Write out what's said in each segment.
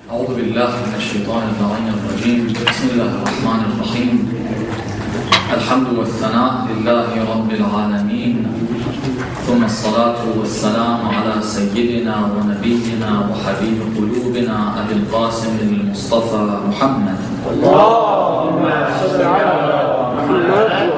أعوذ بالله من الشيطان اللعين الرجيم. بسم الله الرحمن الرحيم. الحمد والثناء لله رب العالمين، ثم الصلاة والسلام على سيدنا ونبينا وحبيب قلوبنا أبي القاسم المصطفى محمد. اللهم صل على محمد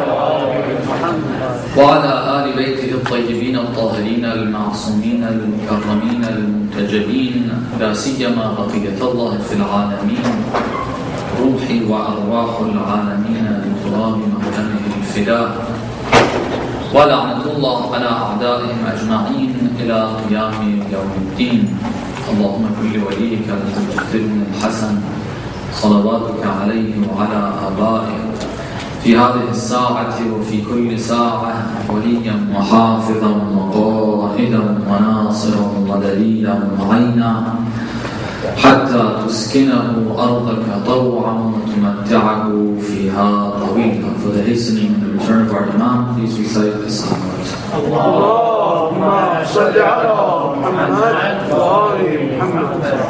وعلى آل بيته الطيبين الطاهرين المعصومين المكرمين المنتجبين، لا سيما بقية الله في العالمين، روحي وأرواح العالمين لتراب مهدمه الفداء، ولعنة الله على أعدائهم أجمعين إلى قيام يوم الدين. اللهم كل وليك المجد بن الحسن صلواتك عليه وعلى آبائه في هذه الساعة وفي كل ساعة وليا وحافظا وقائدا وناصرا ودليلا وعينا، حتى تسكنه أرضك طوعا وتمتعه فيها طويلا. For the hastening and the return of our Imam, please recite this salawat. اللهم صل على محمد وآل محمد.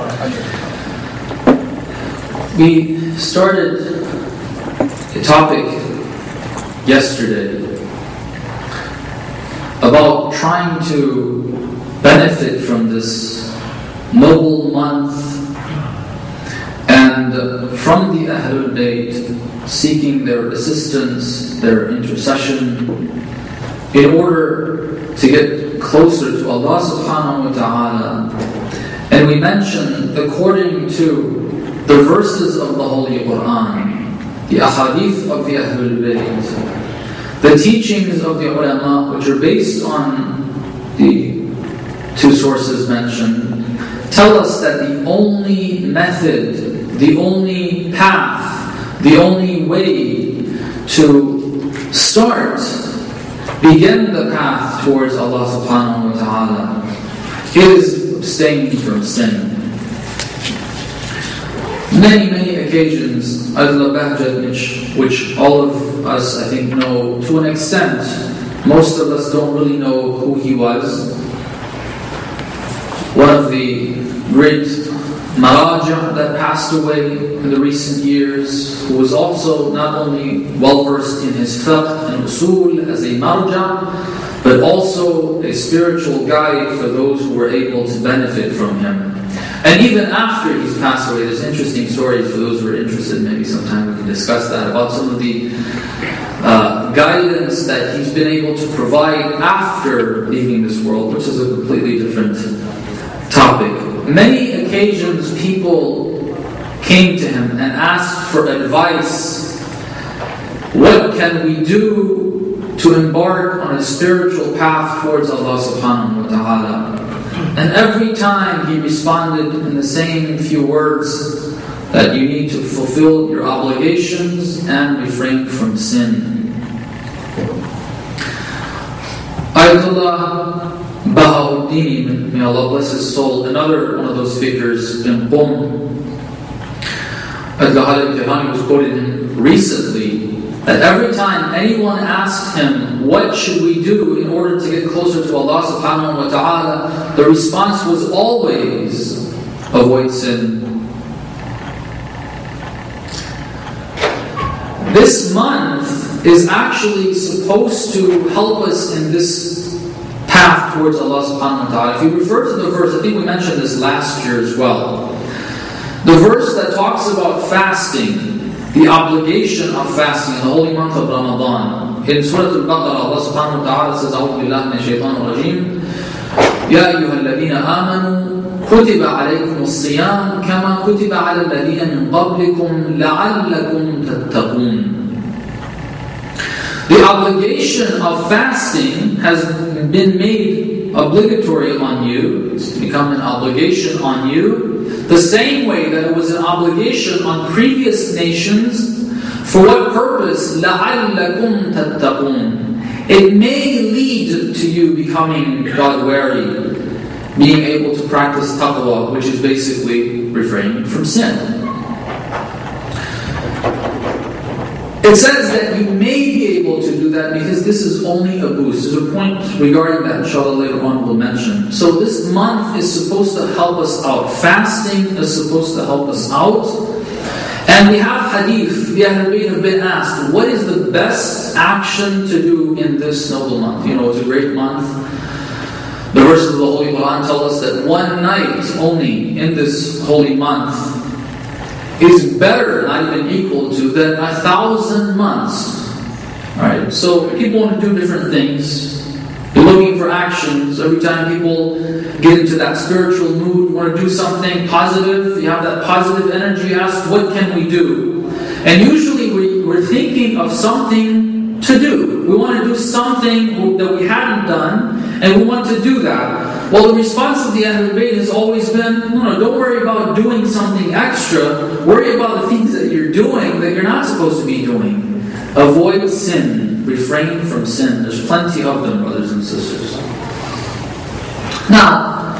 We started a topic yesterday about trying to benefit from this noble month and from the Ahlul Bayt, seeking their assistance, their intercession, in order to get closer to Allah subhanahu wa ta'ala. And we mentioned, according to the verses of the Holy Quran, the ahadith of the Ahlul Bayt, the teachings of the ulama, which are based on the two sources mentioned, tell us that the only method, the only path, the only way to begin the path towards Allah subhanahu wa ta'ala is abstaining from sin. Many occasions, Adla Bahjat, which all of us, I think, know to an extent. Most of us don't really know who he was. One of the great Maraja that passed away in the recent years, who was also not only well-versed in his fiqh and usul as a marja, but also a spiritual guide for those who were able to benefit from him. And even after he's passed away, there's interesting stories for those who are interested. Maybe sometime we can discuss that, about some of the guidance that he's been able to provide after leaving this world, which is a completely different topic. Many occasions people came to him and asked for advice. What can we do to embark on a spiritual path towards Allah subhanahu wa ta'ala? And every time he responded in the same few words, that you need to fulfill your obligations and refrain from sin. Ayatollah Bahauddin, may Allah bless his soul, another one of those figures in Qom, Ayatollah Khalid Kihani was quoted recently, that every time anyone asked him, what should we do in order to get closer to Allah subhanahu wa ta'ala, the response was always, avoid sin. This month is actually supposed to help us in this path towards Allah subhanahu wa ta'ala. If you refer to the verse, I think we mentioned this last year as well, the verse that talks about fasting, the obligation of fasting in the holy month of Ramadan. In Surah Al-Baqarah, Allah subhanahu wa ta'ala says, أعوذ بالله من الشيطان الرجيم يا أيها الذين آمنوا كتب عليكم الصيام كما كتب على الذين من قبلكم لعلكم تتقون. The obligation of fasting has been made obligatory on you. It's become an obligation on you, the same way that it was an obligation on previous nations. For what purpose? لَعَلَّكُمْ تَتَّقُونَ. It may lead to you becoming God-wary, being able to practice taqwa, which is basically refraining from sin. It says that you may be able to do that because this is only a boost. There's a point regarding that, inshallah, later on we'll mention. So this month is supposed to help us out. Fasting is supposed to help us out. And we have hadith. The Ahlul Bayt have been asked, what is the best action to do in this noble month? You know, it's a great month. The verses of the Holy Quran tell us that one night only in this holy month is better, not even equal to, than 1,000 months. Alright, so people want to do different things. They're looking for actions. Every time people get into that spiritual mood, want to do something positive, you have that positive energy, ask, what can we do? And usually we're thinking of something to do. We want to do something that we hadn't done, and we want to do that. Well, the response of the Ahlul Bayt has always been, no, don't worry about doing something extra. Worry about the things that you're doing that you're not supposed to be doing. Avoid sin. Refrain from sin. There's plenty of them, brothers and sisters. Now,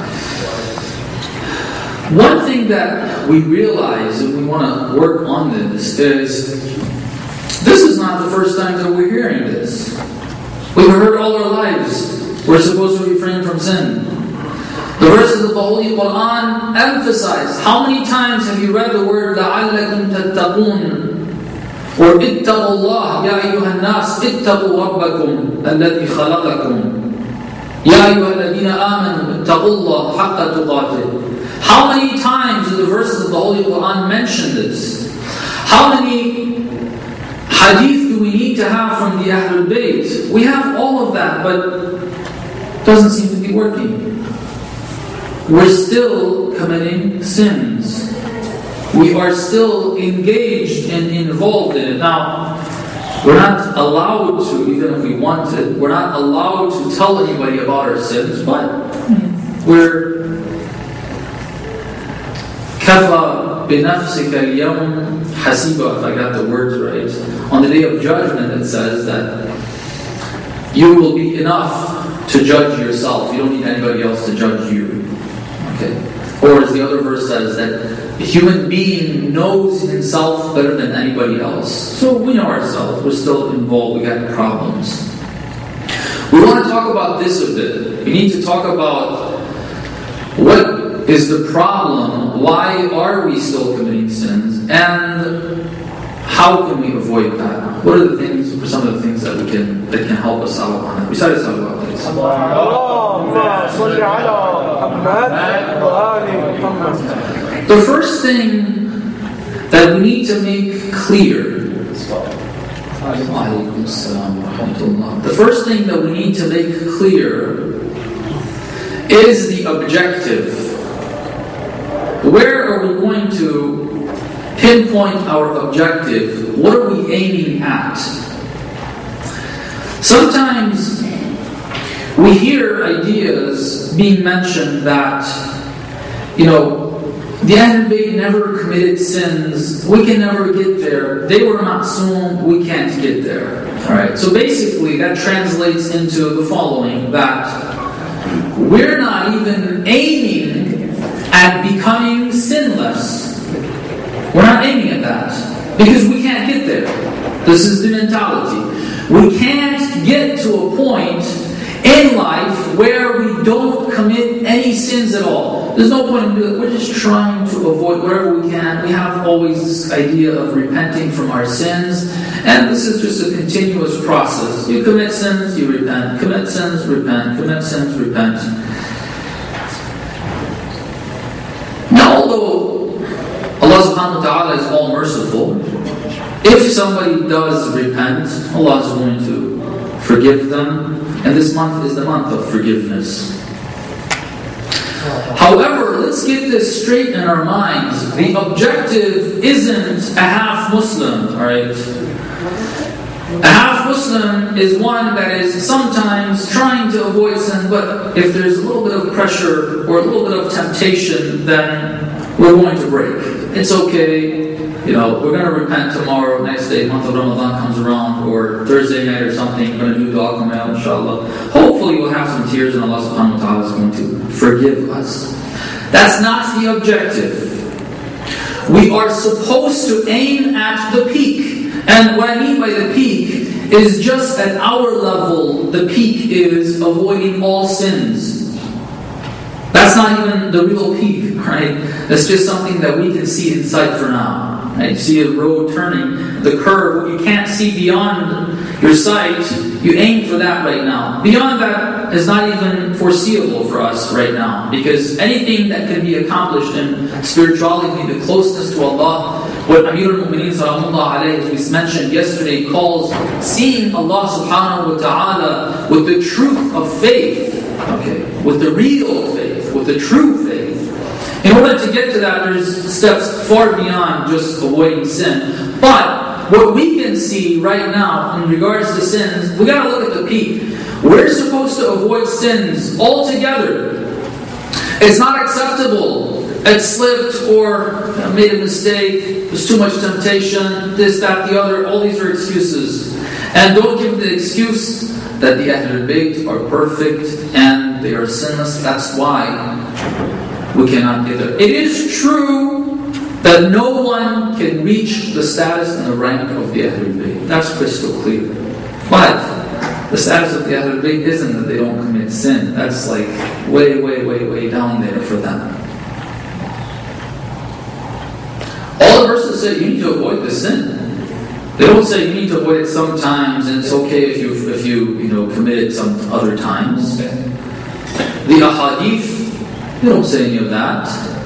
one thing that we realize, and we want to work on this, is this is not the first time that we're hearing this. We've heard all our lives, we're supposed to refrain from sin. The verses of the Holy Quran emphasize, how many times have you read the word لَعَلَّكُمْ تَتَّقُونَ or اتَّقُوا اللَّهَ يَا أَيُّهَا النَّاسِ اتَّقُوا رَبَّكُمْ الَّذِي خَلَقَكُمْ يَا أَيُّهَا الَّذِينَ آمَنُوا اتَّقُوا اللَّهَ حَقَّ تُقَاتِهِ. How many times do the verses of the Holy Quran mention this? How many hadith do we need to have from the Ahlul Bayt? We have all of that, but it doesn't seem to be working. We're still committing sins. We are still engaged and involved in it. Now, we're not allowed to, even if we wanted, we're not allowed to tell anybody about our sins, but we're كَفَى بِنَفْسِكَ الْيَوْمِ حَسِيبًا, if I got the words right. On the day of judgment it says that you will be enough to judge yourself. You don't need anybody else to judge you. Okay. Or as the other verse says, that a human being knows himself better than anybody else. So we know ourselves. We're still involved. We got problems. We want to talk about this a bit. We need to talk about what is the problem, why are we still committing sins, and how can we avoid that? What are the things, some of the things that can help us out on that? Besides talk about this. The first thing that we need to make clear, the first thing that we need to make clear is the objective. Where are we going to pinpoint our objective? What are we aiming at? Sometimes we hear ideas being mentioned that, the Ahlul Bayt never committed sins. We can never get there. They were ma'soom. We can't get there. Alright, so basically that translates into the following, that we're not even aiming at becoming sinless. We're not aiming at that because we can't get there. This is the mentality. We can't get to a point in life where we don't commit any sins at all. There's no point in doing it. We're just trying to avoid wherever we can. We have always this idea of repenting from our sins, and this is just a continuous process. You commit sins, you repent. Commit sins, repent. Commit sins, repent. Now, although Allah subhanahu wa ta'ala is all merciful, if somebody does repent, Allah is going to forgive them. And this month is the month of forgiveness. However, let's get this straight in our minds. The objective isn't a half Muslim, alright? A half Muslim is one that is sometimes trying to avoid sin, but if there's a little bit of pressure or a little bit of temptation, then we're going to break. It's okay. We're going to repent tomorrow, next day, month of Ramadan comes around, or Thursday night or something, we're going to do dua kumail, inshallah. Hopefully we'll have some tears and Allah subhanahu wa ta'ala is going to forgive us. That's not the objective. We are supposed to aim at the peak. And what I mean by the peak is just at our level, the peak is avoiding all sins. That's not even the real peak, right? That's just something that we can see in sight for now. Right? You see a road turning, the curve, what you can't see beyond your sight, you aim for that right now. Beyond that is not even foreseeable for us right now. Because anything that can be accomplished in spirituality, the closeness to Allah, what Amir al-Mu'mineen sallallahu alayhi, as we mentioned yesterday, calls seeing Allah subhanahu wa ta'ala with the truth of faith, okay, with the real faith, with the true faith. In order to get to that, there's steps far beyond just avoiding sin. But what we can see right now in regards to sins, we got to look at the peak. We're supposed to avoid sins altogether. It's not acceptable. I slipped or made a mistake, there's too much temptation, this, that, the other, all these are excuses. And don't give the excuse that the Ahlul Bayt are perfect and they are sinless. That's why we cannot get there. It is true that no one can reach the status and the rank of the Ahlul Bayt. That's crystal clear. But the status of the Ahlul Bayt isn't that they don't commit sin. That's like way down there for them. All the verses say you need to avoid the sin. They don't say you need to avoid it sometimes and it's okay if you commit it some other times. The ahadith, they don't say any of that.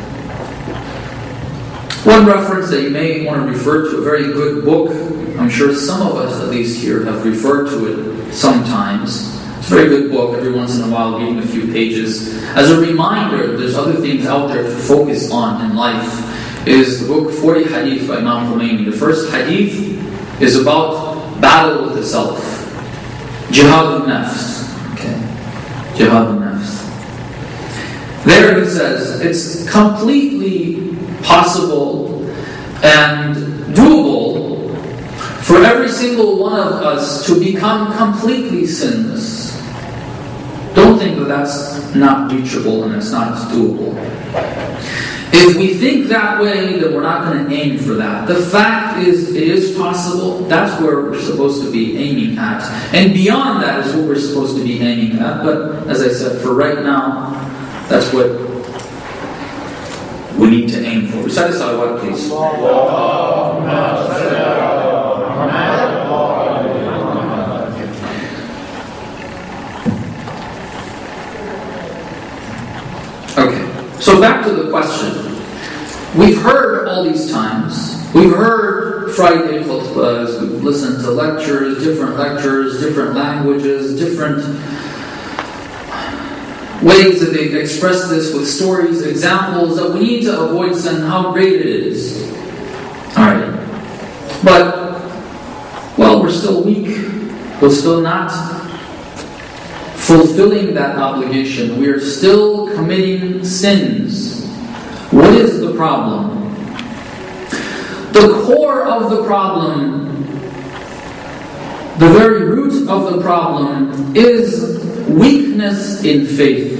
One reference that you may want to refer to, a very good book, I'm sure some of us at least here have referred to it sometimes. It's a very good book, every once in a while reading a few pages. As a reminder, there's other things out there to focus on in life. Is the book 40 Hadith by Imam Khomeini. The first hadith is about battle with the self. Jihad al-Nafs. Okay. Jihad al-Nafs. There he says, it's completely possible and doable for every single one of us to become completely sinless. Don't think that that's not reachable and it's not doable. If we think that way, then we're not going to aim for that. The fact is, it is possible. That's where we're supposed to be aiming at. And beyond that is what we're supposed to be aiming at. But as I said, for right now, that's what we need to aim for. Recite a salawat, please. Okay. So back to the question. We've heard all these times. We've heard Friday khutbahs, we've listened to lectures, different languages, different ways that they express this with stories, examples, that we need to avoid sin, how great it is. Alright. But, well, we're still weak. We're still not fulfilling that obligation. We are still committing sins. What is the problem? The core of the problem, the very root of the problem, is weakness in faith.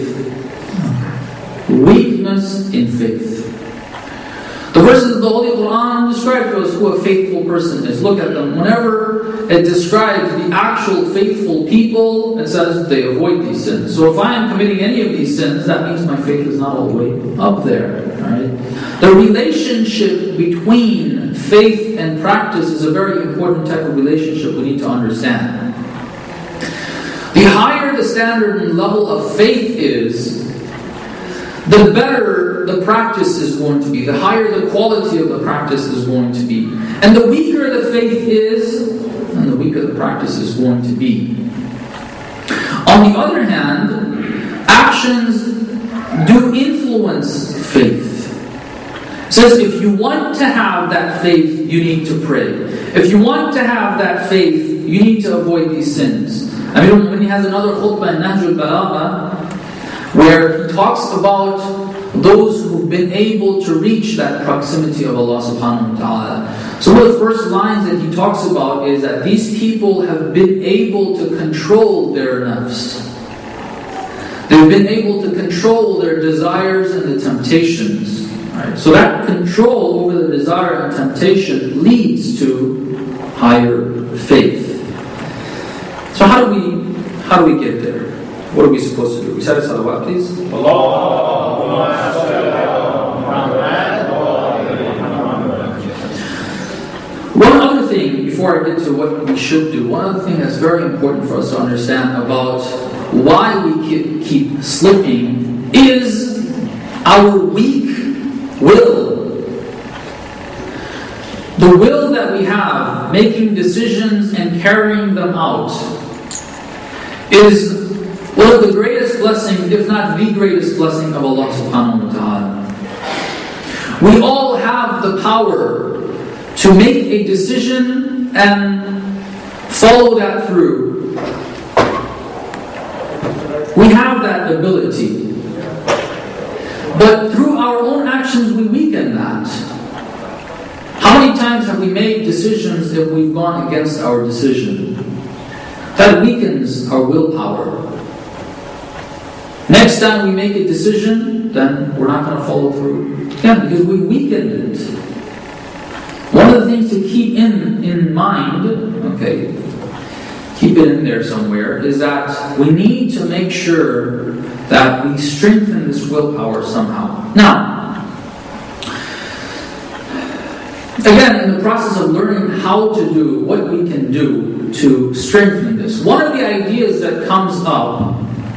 Weakness in faith. The verses of the Holy Quran describe to us who a faithful person is. Look at them. Whenever it describes the actual faithful people, it says they avoid these sins. So if I am committing any of these sins, that means my faith is not all the way up there. Right? The relationship between faith and practice is a very important type of relationship we need to understand. The higher the standard and level of faith is, the better the practice is going to be. The higher the quality of the practice is going to be. And the weaker the faith is, and the weaker the practice is going to be. On the other hand, actions do influence faith. It says if you want to have that faith, you need to pray. If you want to have that faith, you need to avoid these sins. I mean, when he has another khutbah in Nahj al-Balagha, where he talks about those who've been able to reach that proximity of Allah subhanahu wa ta'ala. So one of the first lines that he talks about is that these people have been able to control their nafs. They've been able to control their desires and the temptations. Right? So that control over the desire and temptation leads to higher faith. So how do we get there? What are we supposed to do? Recite a salawat, please. One other thing, before I get to what we should do, one other thing that's very important for us to understand about why we keep slipping is our weak will. The will that we have, making decisions and carrying them out, is one of the greatest blessings, if not the greatest blessing of Allah subhanahu wa ta'ala. We all have the power to make a decision and follow that through. We have that ability. But through our own actions we weaken that. How many times have we made decisions if we've gone against our decision? That weakens our willpower. Next time we make a decision, then we're not going to follow through. Yeah, because we weakened it. One of the things to keep in mind, okay, keep it in there somewhere, is that we need to make sure that we strengthen this willpower somehow. Now, again, in the process of learning how to do what we can do to strengthen this, one of the ideas that comes up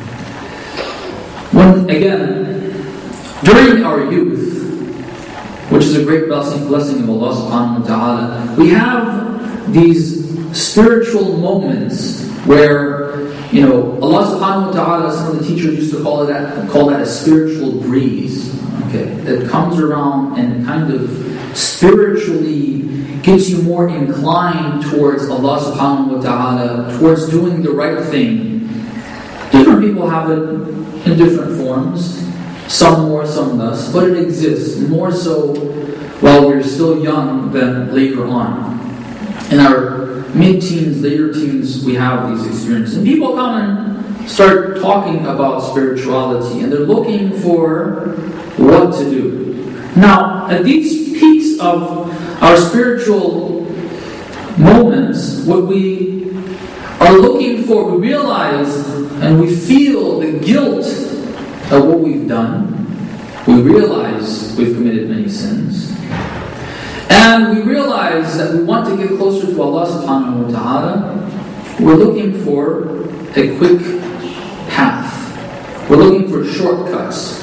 during our youth, which is a great blessing of Allah subhanahu wa ta'ala, we have these spiritual moments where, Allah subhanahu wa ta'ala, some of the teachers used to call that a spiritual breeze. Okay, that comes around and kind of spiritually gets you more inclined towards Allah subhanahu wa ta'ala, towards doing the right thing. Different people have it in different forms. Some more, some less, but it exists more so while we're still young than later on. In our mid-teens, later teens, we have these experiences. And people come and start talking about spirituality, and they're looking for what to do. Now, at these peaks of our spiritual moments, what we are looking for, we realize and we feel the guilt of what we've done. We realize we've committed many sins. And we realize that we want to get closer to Allah subhanahu wa ta'ala. We're looking for a quick path. We're looking for shortcuts.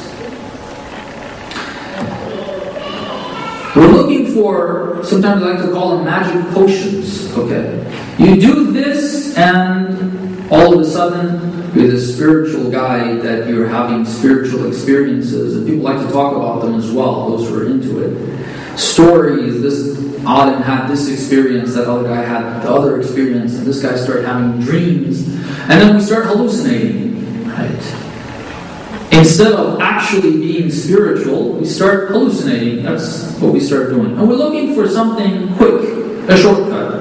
We're looking for, sometimes I like to call them magic potions. Okay, you do this and all of a sudden you're this spiritual guy that you're having spiritual experiences, and people like to talk about them as well, those who are into it. Stories, this Adam had this experience, that other guy had the other experience, and this guy started having dreams, and then we start hallucinating, right? Instead of actually being spiritual, we start hallucinating. That's what we start doing. And we're looking for something quick, a shortcut.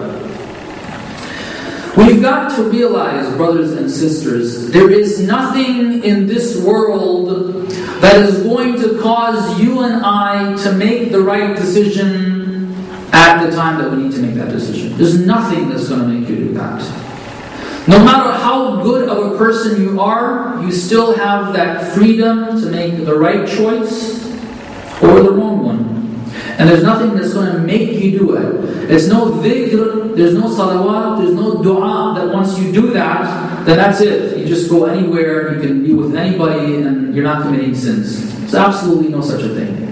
We've got to realize, brothers and sisters, there is nothing in this world that is going to cause you and I to make the right decision at the time that we need to make that decision. There's nothing that's going to make you do that. No matter how good of a person you are, you still have that freedom to make the right choice or the wrong one. And there's nothing that's going to make you do it. There's no dhikr, there's no salawat, there's no dua that once you do that, then that's it. You just go anywhere, you can be with anybody, and you're not committing sins. There's absolutely no such a thing.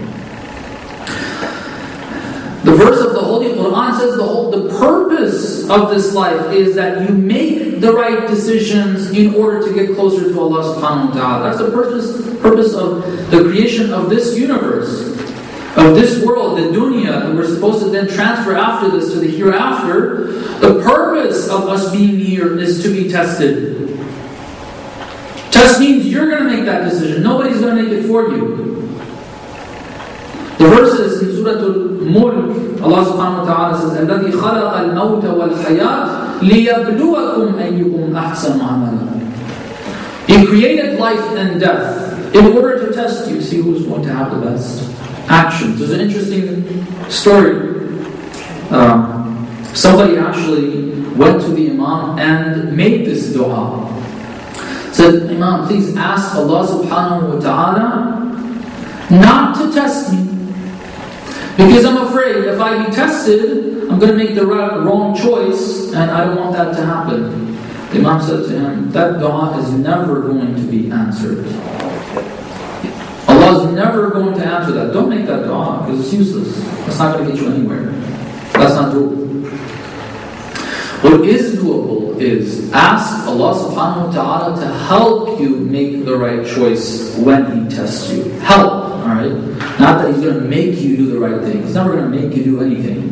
The verse of the Holy Quran says the purpose of this life is that you make the right decisions in order to get closer to Allah subhanahu wa ta'ala. That's the purpose of the creation of this universe, of this world, the dunya, and we're supposed to then transfer after this to the hereafter. The purpose of us being here is to be tested. Test means you're going to make that decision. Nobody's going to make it for you. The verses in Surah Al-Mulk, Allah subhanahu wa ta'ala says, الَّذِي خَلَقَ الْمَوْتَ وَالْحَيَاةِ لِيَبْلُوَكُمْ أَيُّكُمْ أَحْسَنُ عَمَلًا. He created life and death in order to test you, see who's going to have the best actions. There's an interesting story somebody actually went to the Imam and made this dua. Said, Imam, please ask Allah subhanahu wa ta'ala not to test me. Because I'm afraid if I be tested, I'm going to make the wrong choice, and I don't want that to happen. The Imam said to him, that dua is never going to be answered. Allah is never going to answer that. Don't make that dua, because it's useless. It's not going to get you anywhere. That's not doable. What is doable is ask Allah subhanahu wa ta'ala to help you make the right choice when He tests you. Help, alright? Not that He's going to make you do the right thing. He's never going to make you do anything.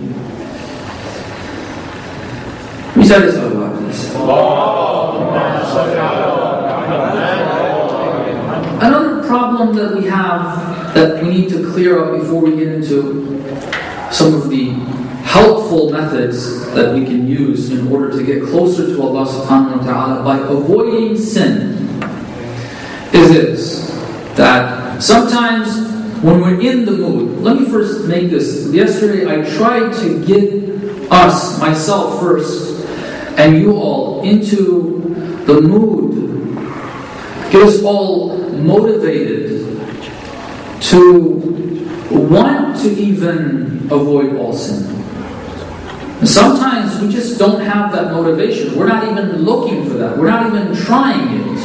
We said this out loud, please. Another problem that we have that we need to clear up before we get into some of the helpful methods that we can use in order to get closer to Allah subhanahu wa ta'ala by avoiding sin is this, that sometimes when we're in the mood, let me first make this. Yesterday I tried to get us, myself first, and you all into the mood, get us all motivated to want to even avoid all sin. Sometimes we just don't have that motivation. We're not even looking for that. We're not even trying it.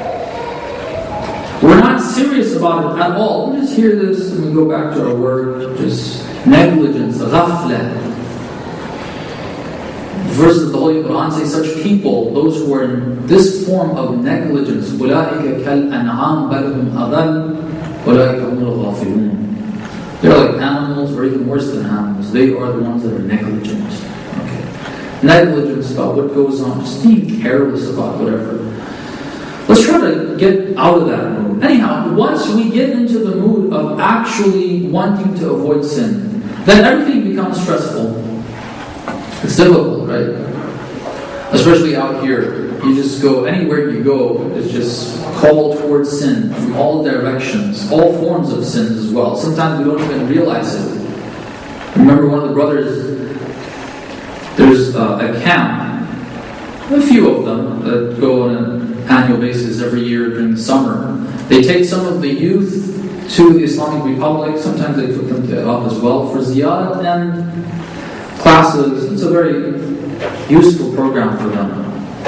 We're not serious about it at all. We just hear this and we go back to our work. Just negligence, ghafla. Verses of the Holy Quran say such people, those who are in this form of negligence, أُولَٰئِكَ كَالْأَنْعَامِ بَلْ هُمْ أَضَلُّ أُولَٰئِكَ هُمُ الْغَافِلُونَ. They're like animals, or even worse than animals. They are the ones that are negligent. Okay. Negligence about what goes on, just being careless about whatever. Let's try to get out of that mood. Anyhow, once we get into the mood of actually wanting to avoid sin, then everything becomes stressful. It's difficult, right? Especially out here. You just go, anywhere you go, it's just call towards sin from all directions, all forms of sins as well. Sometimes we don't even realize it. Remember one of the brothers, there's a camp, a few of them that go on an annual basis every year during the summer. They take some of the youth to the Islamic Republic, sometimes they put them to Iraq as well, for ziyarat and classes. It's a very useful program for them.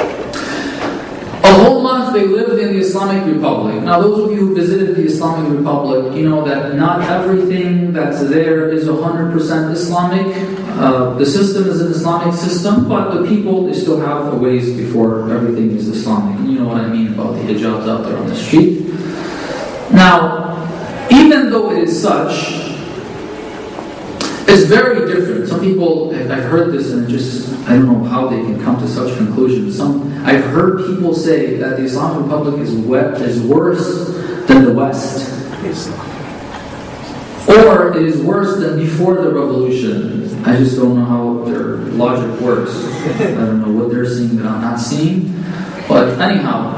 A whole month they lived in the Islamic Republic. Now those of you who visited the Islamic Republic, you know that not everything that's there is 100% Islamic. The system is an Islamic system, but the people, they still have a ways before everything is Islamic. And you know what I mean about the hijabs out there on the street. Now, even though it is such, it's very different. Some people, I've heard this and I don't know how they can come to such conclusions. I've heard people say that the Islamic Republic is worse than the West. Or it is worse than before the revolution. I just don't know how their logic works. I don't know what they're seeing that I'm not seeing. But anyhow,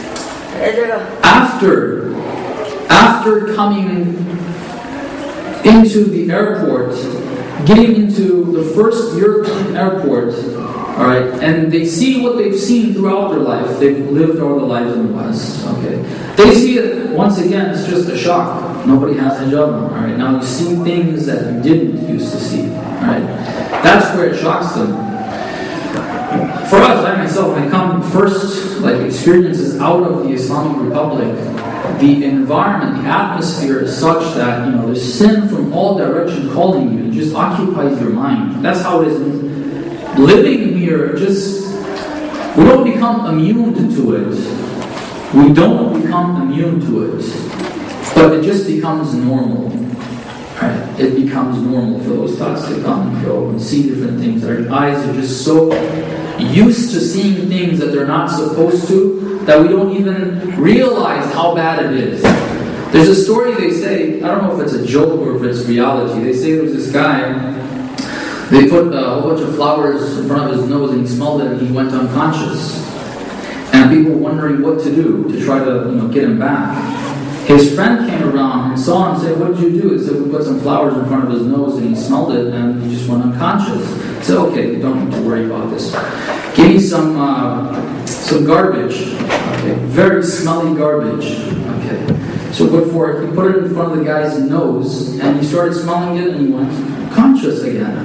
after coming into the airport, getting into the first European airport, alright, and they see what they've seen throughout their life. They've lived all their lives in the West, okay. They see it, once again, it's just a shock. Nobody has hijab on, alright. Now you see things that you didn't used to see, alright. That's where it shocks them. For us, I myself, when I come first, experiences out of the Islamic Republic, the environment, the atmosphere is such that, there's sin from all directions calling you. It just occupies your mind. That's how it is. Living here, we don't become immune to it. We don't become immune to it. But it just becomes normal. Right? It becomes normal for those thoughts to come and go and see different things. Our eyes are just so used to seeing things that they're not supposed to, that we don't even realize how bad it is. There's a story they say, I don't know if it's a joke or if it's reality. They say there was this guy, they put a whole bunch of flowers in front of his nose and he smelled it and he went unconscious. And people were wondering what to do to try to get him back. his friend came around and saw him and said, "What did you do?" He said, "We put some flowers in front of his nose and he smelled it and he just went unconscious." He said, "Okay, you don't need to worry about this. Give me some garbage. Okay, very smelly garbage. Okay." So he put it in front of the guy's nose and he started smelling it and he went conscious again.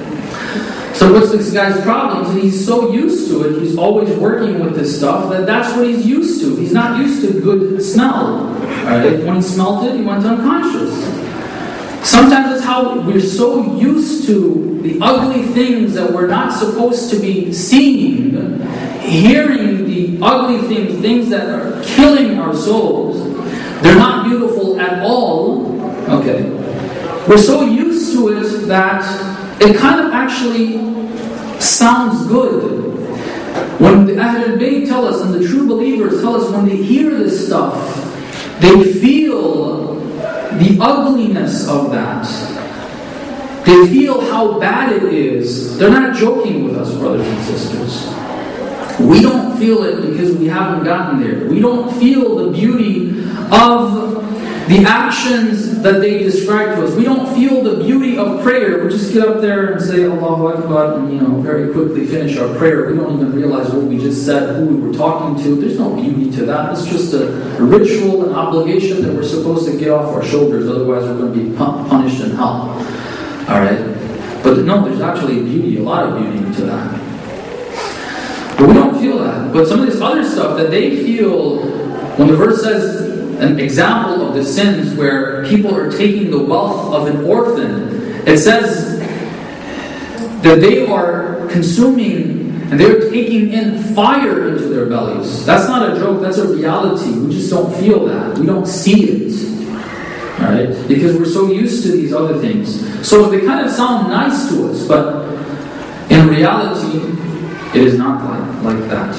So what's this guy's problem? He's so used to it, he's always working with this stuff, that's what he's used to. He's not used to good smell. Right? When he smelled it, he went unconscious. Sometimes that's how we're so used to the ugly things that we're not supposed to be seeing, hearing the ugly things that are killing our souls. They're not beautiful at all. Okay. We're so used to it that it kind of actually sounds good. When the Ahlul Bayt tell us, and the true believers tell us, when they hear this stuff, they feel the ugliness of that. They feel how bad it is. They're not joking with us, brothers and sisters. We don't feel it because we haven't gotten there. We don't feel the beauty of the actions that they describe to us. We don't feel the beauty of prayer. We just get up there and say Allahu Akbar and very quickly finish our prayer. We don't even realize what we just said, who we were talking to. There's no beauty to that. It's just a ritual, an obligation that we're supposed to get off our shoulders. Otherwise we're going to be punished in hell. Alright? But no, there's actually a lot of beauty to that. But we don't feel that. But some of this other stuff that they feel, when the verse says an example of the sins where people are taking the wealth of an orphan, it says that they are consuming and they're taking in fire into their bellies. That's not a joke, that's a reality. We just don't feel that. We don't see it. Alright? Because we're so used to these other things. So they kind of sound nice to us, but in reality, it is not like that.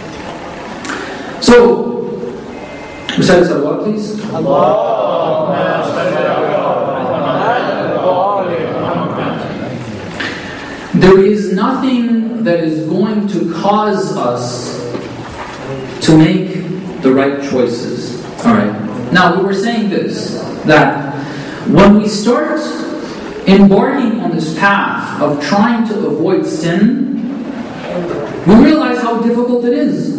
So, recite salawat, please. There is nothing that is going to cause us to make the right choices. Alright. Now, we were saying this, that when we start embarking on this path of trying to avoid sin, we realize how difficult it is.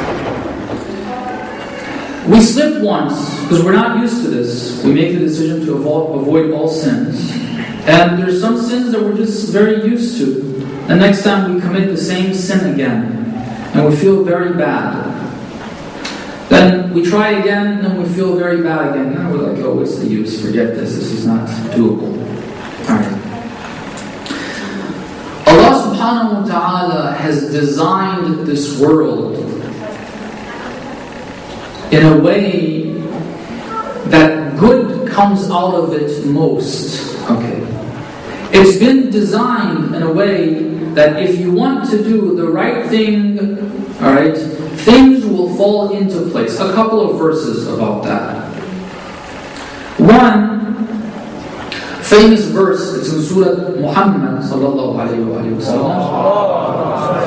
We slip once, because we're not used to this. We make the decision to avoid all sins. And there's some sins that we're just very used to. The next time we commit the same sin again, and we feel very bad. Then we try again, and then we feel very bad again. Now we're like, oh, what's the use? Forget this. This is not doable. Alright. Allah subhanahu wa ta'ala has designed this world in a way that good comes out of it most. Okay. It's been designed in a way that if you want to do the right thing, alright, things will fall into place. A couple of verses about that. One famous verse, it's in Surah Muhammad sallallahu alayhi wa sallam.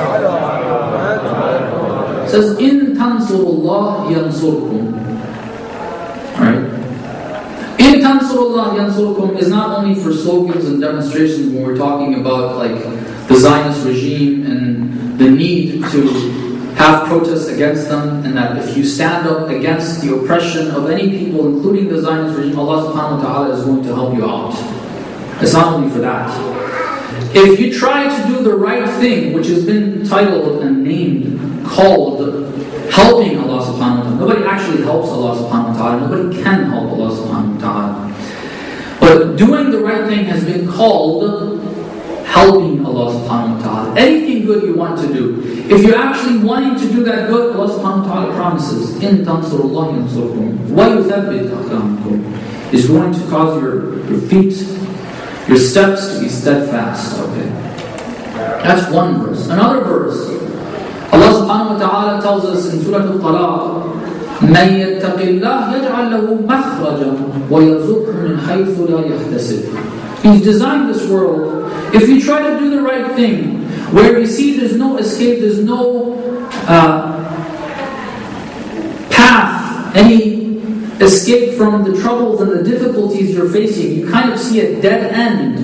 It says, "In tansurullah yansurkum." Right? "In tansurullah yansurkum" is not only for slogans and demonstrations when we're talking about like the Zionist regime and the need to have protests against them, and that if you stand up against the oppression of any people, including the Zionist regime, Allah subhanahu wa ta'ala is going to help you out. It's not only for that. If you try to do the right thing, which has been titled and named, called helping Allah subhanahu wa ta'ala. Nobody actually helps Allah subhanahu wa ta'ala. Nobody can help Allah subhanahu wa ta'ala. But doing the right thing has been called helping Allah subhanahu wa ta'ala. Anything good you want to do, if you're actually wanting to do that good, Allah subhanahu wa ta'ala promises, "In tansurullah yansurkum wa yuthabbit aqdamakum," is going to cause your feet, your steps to be steadfast. Okay, that's one verse. Another verse, Allah subhanahu wa ta'ala tells us in Surah Al-Talaq, مَنْ يَتَّقِ اللَّهِ يَجْعَلْ لَهُ مَخْرَجًا وَيَرْزُقْهُ مِنْ حَيْثُ لَا يَحْتَسِبُ. He's designed this world. If you try to do the right thing, where you see there's no escape, there's no path, any escape from the troubles and the difficulties you're facing. You kind of see a dead end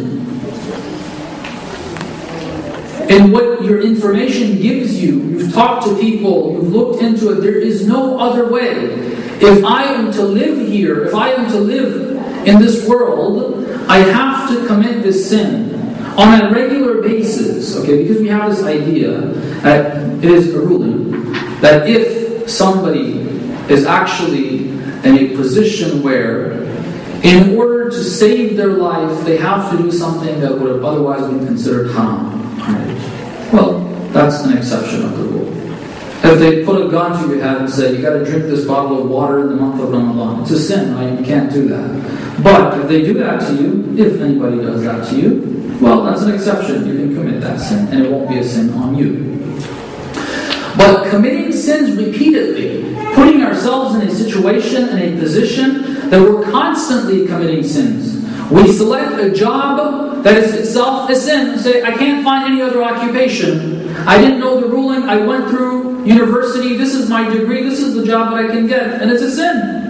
in what your information gives you. You've talked to people, you've looked into it. There is no other way. If I am to live here, if I am to live in this world, I have to commit this sin on a regular basis, okay? Because we have this idea that it is a ruling that if somebody is actually in a position where, in order to save their life, they have to do something that would have otherwise been considered haram, right? Well, that's an exception of the rule. If they put a gun to your head and say, you got to drink this bottle of water in the month of Ramadan, it's a sin, right? You can't do that. But if they do that to you, if anybody does that to you, well, that's an exception. You can commit that sin, and it won't be a sin on you. But committing sins repeatedly, putting ourselves in a situation, in a position that we're constantly committing sins. We select a job that is itself a sin. Say, I can't find any other occupation. I didn't know the ruling. I went through university. This is my degree. This is the job that I can get. And it's a sin.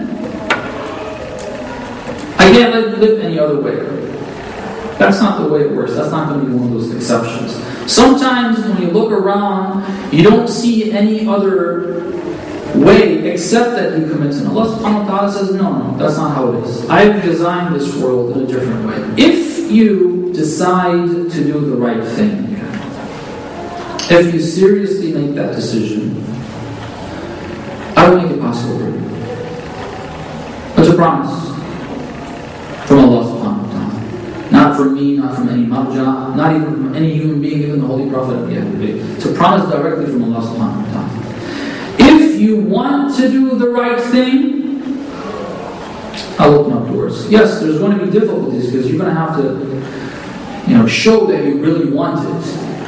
I can't live any other way. That's not the way it works. That's not going to be one of those exceptions. Sometimes when you look around, you don't see any other way except that you commit sin. Allah subhanahu wa ta'ala says, no, that's not how it is. I've designed this world in a different way. If you decide to do the right thing, if you seriously make that decision, I will make it possible for you. That's a promise from Allah subhanahu wa ta'ala. Not from me, not from any marja, not even from any human being, even the Holy Prophet of Yahweh. It's a promise directly from Allah subhanahu wa ta'ala. If you want to do the right thing, I'll open up doors. Yes, there's going to be difficulties because you're going to have to, show that you really want it.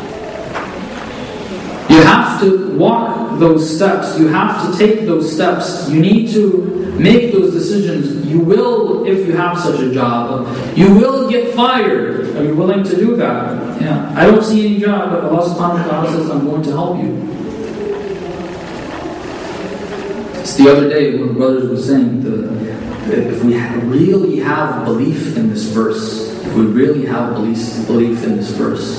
You have to walk those steps. You have to take those steps. You need to make those decisions. You will, if you have such a job, you will get fired. Are you willing to do that? Yeah. I don't see any job, but Allah subhanahu wa ta'ala says, I'm going to help you. It's the other day when the brothers were saying if we really have belief in this verse, if we really have belief in this verse,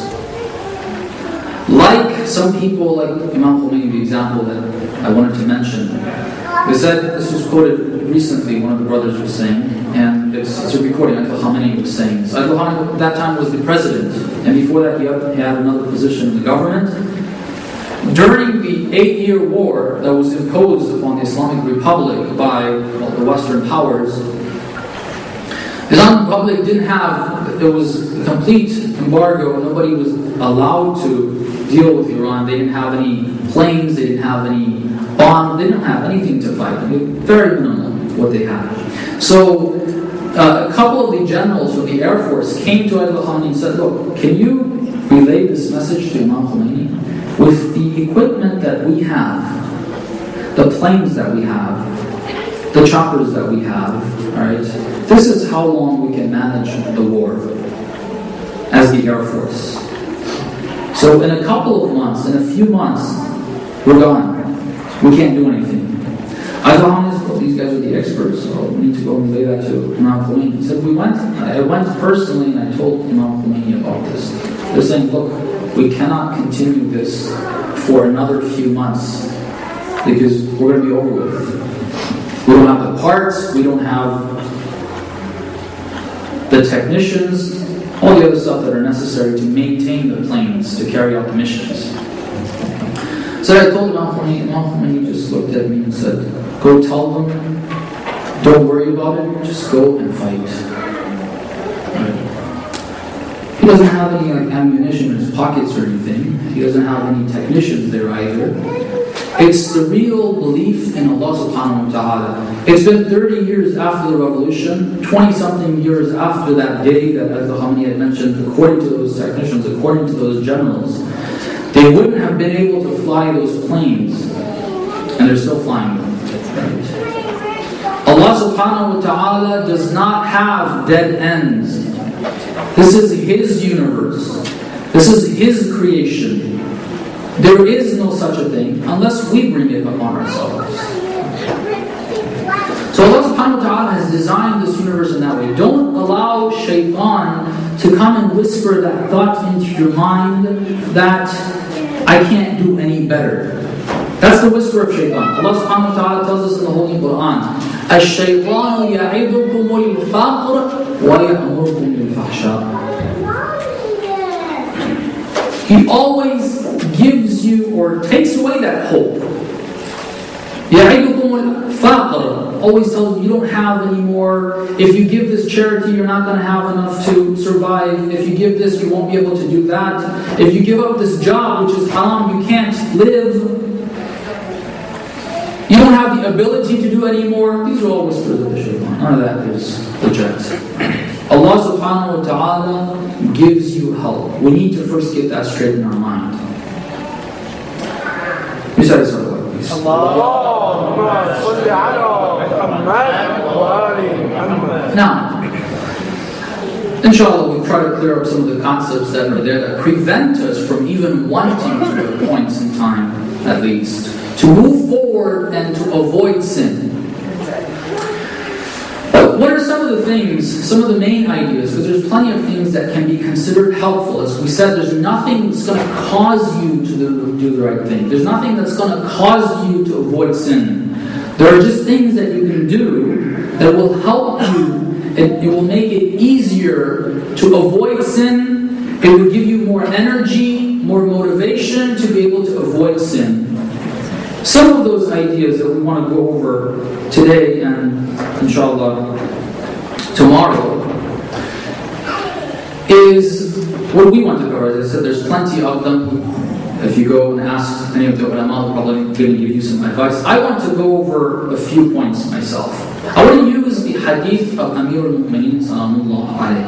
like some people, like Imam Khomeini, the example that I wanted to mention, they said, this was quoted recently, one of the brothers was saying, and it's a recording, Ayatollah Khamenei was saying. So Ayatollah Khamenei at that time was the president, and before that he had another position in the government. During the 8-year war that was imposed upon the Islamic Republic by the Western powers, the Islamic Republic it was a complete embargo. Nobody was allowed to deal with Iran. They didn't have any planes, they didn't have any bombs, they didn't have anything to fight. Very minimal what they had. So a couple of the generals from the Air Force came to Ayatollah Khamenei and said, look, can you relay this message to Imam Khomeini? With the equipment that we have, the planes that we have, the choppers that we have, alright, this is how long we can manage the war as the Air Force. So in a couple of months, in a few months, we're gone. We can't do anything. I thought, well, these guys are the experts, so we need to go and relay that to Imam Khomeini. He said, I went personally and I told Imam Khomeini about this. They're saying, look, we cannot continue this for another few months because we're going to be over with. We don't have the parts, we don't have the technicians, all the other stuff that are necessary to maintain the planes, to carry out the missions. So I told Imam Khomeini just looked at me and said, go tell them, don't worry about it, just go and fight. He doesn't have any ammunition in his pockets or anything. He doesn't have any technicians there either. It's the real belief in Allah subhanahu wa ta'ala. It's been 30 years after the revolution, 20-something years after that day that Ayatollah Khamenei had mentioned, according to those technicians, according to those generals, they wouldn't have been able to fly those planes, and they're still flying them. Right? Allah subhanahu wa ta'ala does not have dead ends. This is His universe. This is His creation. There is no such a thing unless we bring it upon ourselves. So Allah subhanahu wa ta'ala has designed this universe in that way. Don't allow shaitan to come and whisper that thought into your mind that I can't do any better. That's the whisper of shaitan. Allah subhanahu wa ta'ala tells us in the Holy Quran, الشيطان يعدكم الفقر ويأمركم بالفحشاء. He always gives you or takes away that hope. يعدكم الفقر, always tells you you don't have any more. If you give this charity, you're not going to have enough to survive. If you give this, you won't be able to do that. If you give up this job, which is haram, you can't live. You don't have the ability to do any more. These are all whispers of the shaitan. None of that is legit. Allah subhanahu wa ta'ala gives you help. We need to first get that straight in our mind. You said this other way, please. Now, inshallah, we'll try to clear up some of the concepts that are there that prevent us from even wanting to at points in time, at least, to move forward and to avoid sin. But what are some of the things, some of the main ideas? Because there's plenty of things that can be considered helpful. As we said, there's nothing that's going to cause you to do the right thing. There's nothing that's going to cause you to avoid sin. There are just things that you can do that will help you. It will make it easier to avoid sin. It will give you more energy, more motivation to be able to avoid sin. Some of those ideas that we want to go over today and inshallah tomorrow is what we want to cover. As I said, there's plenty of them. If you go and ask any of the ulama, they're probably going to give you some advice. I want to go over a few points myself. I want to use the hadith of Amir al-Mu'mineen Salamullah alayhi.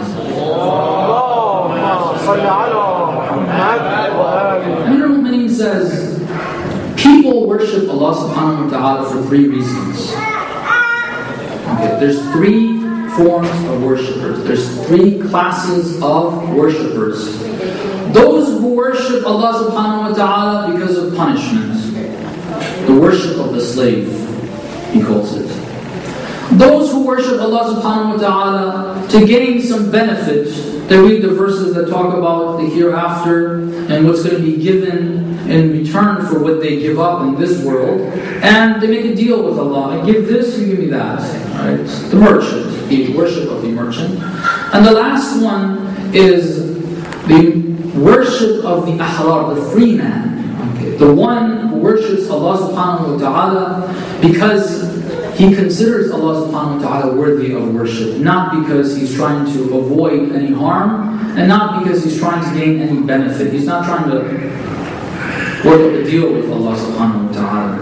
Amir al-Mu'mineen says, people worship Allah subhanahu wa ta'ala for three reasons. Okay, there's three forms of worshippers. There's three classes of worshippers. Those who worship Allah subhanahu wa ta'ala because of punishment. The worship of the slave, he calls it. Those who worship Allah subhanahu wa ta'ala to gain some benefit. They read the verses that talk about the hereafter and what's going to be given in return for what they give up in this world, and they make a deal with Allah. I give this, you give me that. Right? The merchant, the worship of the merchant. And the last one is the worship of the ahrar, the free man. Okay. The one who worships Allah subhanahu wa ta'ala because he considers Allah subhanahu wa ta'ala worthy of worship, not because he's trying to avoid any harm, and not because he's trying to gain any benefit. He's not trying to work out a deal with Allah subhanahu wa ta'ala.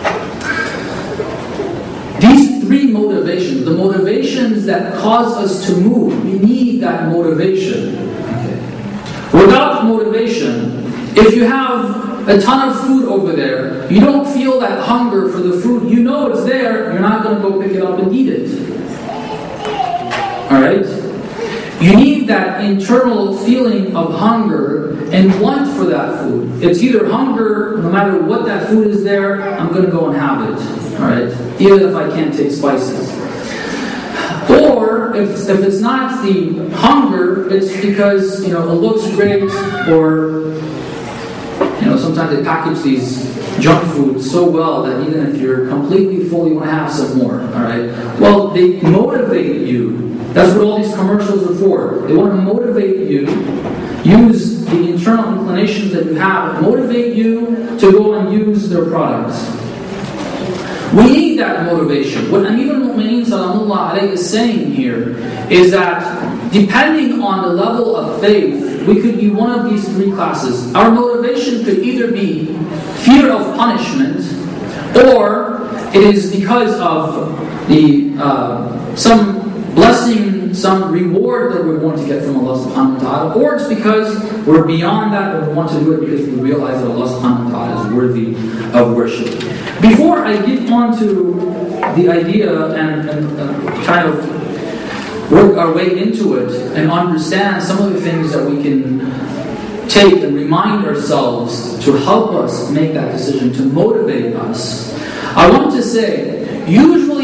These three motivations, the motivations that cause us to move, we need that motivation. Okay. Without motivation, if you have a ton of food over there, you don't feel that hunger for the food, you know it's there, you're not going to go pick it up and eat it. Alright? You need that internal feeling of hunger and want for that food. It's either hunger, no matter what that food is there, I'm going to go and have it. Alright? Even if I can't take spices. Or, if it's not the hunger, it's because, it looks great, or sometimes they package these junk foods so well that even if you're completely full, you want to have some more. Alright? Well, they motivate you. That's what all these commercials are for. They want to motivate you, use the internal inclinations that you have, motivate you to go and use their products. We need that motivation. What Amir al-Mu'mineen Salamullah alayhi is saying here is that depending on the level of faith, we could be one of these three classes. Our motivation could either be fear of punishment, or it is because of the some blessing, some reward that we're going to get from Allah subhanahu wa ta'ala, or it's because we're beyond that and we want to do it because we realize that Allah subhanahu wa ta'ala is worthy of worship. Before I get on to the idea and kind of work our way into it and understand some of the things that we can take and remind ourselves to help us make that decision, to motivate us, I want to say, usually this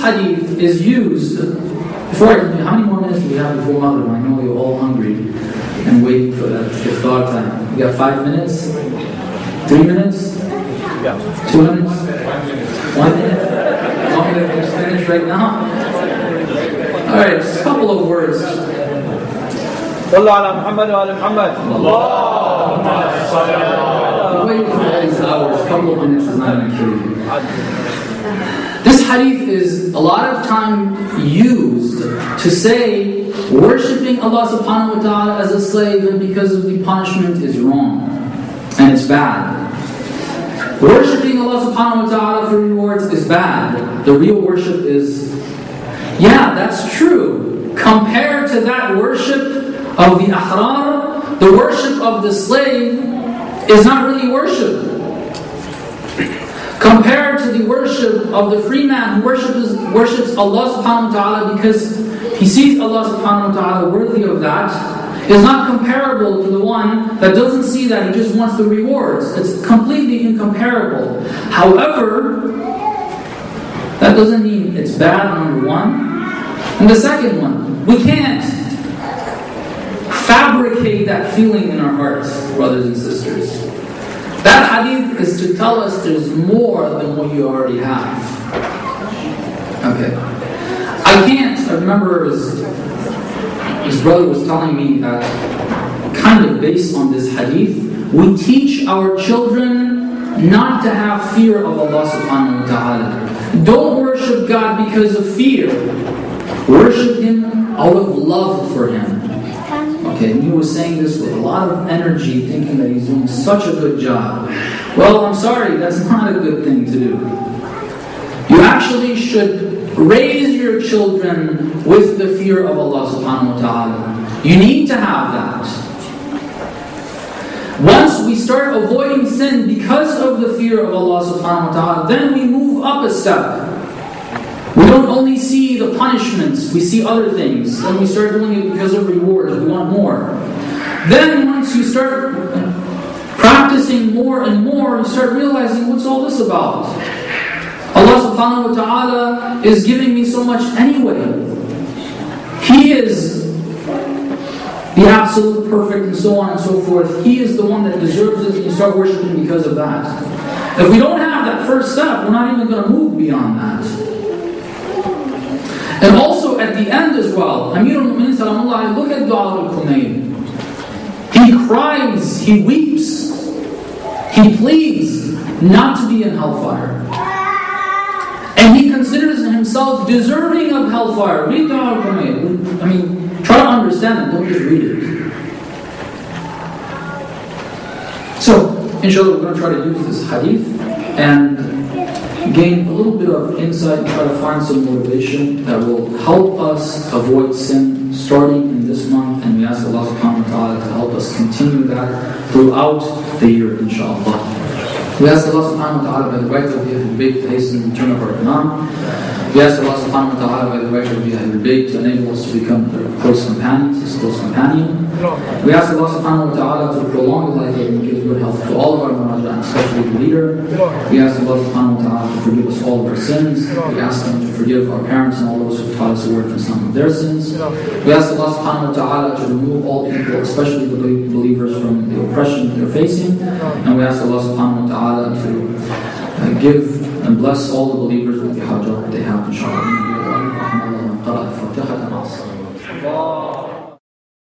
hadith is used. How many more minutes do we have before Maghrib? I know you're all hungry and waiting for that iftar time. We got 5 minutes? 3 minutes? 2 minutes? 1 minute? Want me to just finish right now? Alright, just a couple of words. صلوا على محمد وعلى محمد. اللهم صل على Wait for all these hours, a couple of minutes is not going to kill you. This hadith is a lot of time used to say worshipping Allah subhanahu wa ta'ala as a slave and because of the punishment is wrong and it's bad. Worshipping Allah subhanahu wa ta'ala for rewards is bad. The real worship is, yeah, that's true. Compared to that worship of the ahrar, the worship of the slave is not really worship. Compared to the worship of the free man who worships Allah subhanahu wa ta'ala because he sees Allah subhanahu wa ta'ala worthy of that, is not comparable to the one that doesn't see that, he just wants the rewards. It's completely incomparable. However, that doesn't mean it's bad, number one. And the second one, we can't fabricate that feeling in our hearts, brothers and sisters. That hadith is to tell us there's more than what you already have. Okay. I remember his brother was telling me that kind of based on this hadith, we teach our children not to have fear of Allah subhanahu wa ta'ala. Don't worship God because of fear. Worship Him out of love for Him. Okay, and he was saying this with a lot of energy, thinking that he's doing such a good job. Well, I'm sorry, that's not a good thing to do. You actually should raise your children with the fear of Allah subhanahu wa ta'ala. You need to have that. Once we start avoiding sin because of the fear of Allah subhanahu wa ta'ala, then we move up a step. We don't only see the punishments, we see other things. Then we start doing it because of rewards, we want more. Then once you start practicing more and more, you start realizing, what's all this about? Allah subhanahu wa ta'ala is giving me so much anyway. He is the absolute perfect and so on and so forth. He is the one that deserves it, and you start worshiping because of that. If we don't have that first step, we're not even going to move beyond that. And also at the end as well, Amir al-Mu'minin salamullah, look at Dua al-Kumayn. He cries, he weeps, he pleads not to be in hellfire. And he considers himself deserving of hellfire. Read Dua al-Kumayn. I mean, try to understand it, don't just read it. So, inshallah, we're going to try to use this hadith and gain a little bit of insight and try to find some motivation that will help us avoid sin starting in this month, and we ask Allah subhanahu wa ta'ala to help us continue that throughout the year, inshallah. We ask Allah subhanahu wa ta'ala by the right of Ahlul Bayt to hasten the return of our Imam. We ask Allah subhanahu wa ta'ala by the right of Ahlul Bayt to enable us to become their close companions, his close companion. We ask Allah subhanahu wa ta'ala to prolong the life and give good health to all of our Maraja, especially the leader. We ask Allah subhanahu wa ta'ala to forgive us all of our sins. We ask Him to forgive our parents and all those who taught us the word from some of their sins. We ask Allah subhanahu wa ta'ala to remove all people, especially the believers, from the oppression they're facing. And we ask Allah subhanahu wa ta'ala to give and bless all the believers with the hajjah that they have, inshallah.